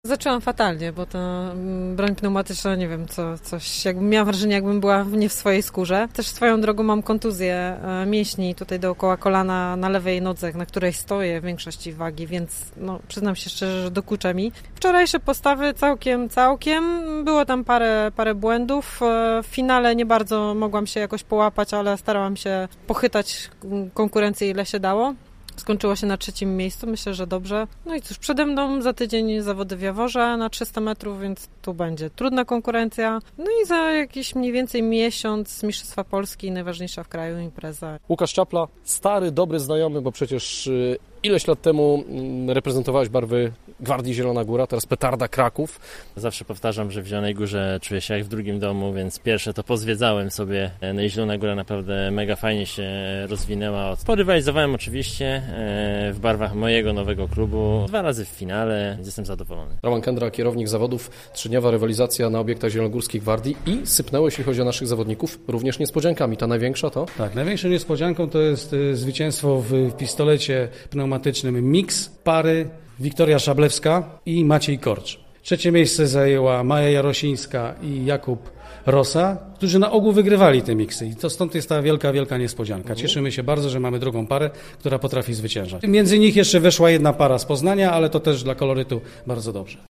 Zaczęłam fatalnie, bo ta broń pneumatyczna, nie wiem, miałam wrażenie, jakbym była nie w swojej skórze. Też swoją drogą mam kontuzję mięśni tutaj dookoła kolana na lewej nodze, na której stoję w większości wagi, więc przyznam się szczerze, że dokucza mi. Wczorajsze postawy całkiem. Było tam parę błędów. W finale nie bardzo mogłam się jakoś połapać, ale starałam się pochytać konkurencję ile się dało. Skończyło się na 3. miejscu, myślę, że dobrze. No i cóż, przede mną za tydzień zawody w Jaworze na 300 metrów, więc tu będzie trudna konkurencja. No i za jakiś mniej więcej miesiąc Mistrzostwa Polski, najważniejsza w kraju impreza. Łukasz Czapla, stary, dobry znajomy, bo przecież ileś lat temu reprezentowałeś barwy Gwardii Zielona Góra, teraz Petarda Kraków. Zawsze powtarzam, że w Zielonej Górze czuję się jak w drugim domu, więc pierwsze to pozwiedzałem sobie. No i Zielona Góra naprawdę mega fajnie się rozwinęła. Porywalizowałem oczywiście w barwach mojego nowego klubu. 2 razy w finale, więc jestem zadowolony. Roman Kędra, kierownik zawodów, 3-dniowa rywalizacja na obiektach Zielonogórskiej Gwardii i sypnęło, jeśli chodzi o naszych zawodników, również niespodziankami. Ta największa to? Tak, największą niespodzianką to jest zwycięstwo w pistolecie pneumatycznym Mix pary Wiktoria Szablewska i Maciej Korcz. 3. miejsce zajęła Maja Jarosińska i Jakub Rosa, którzy na ogół wygrywali te miksy i to stąd jest ta wielka niespodzianka. Cieszymy się bardzo, że mamy drugą parę, która potrafi zwyciężać. Między nich jeszcze weszła jedna para z Poznania, ale to też dla kolorytu bardzo dobrze.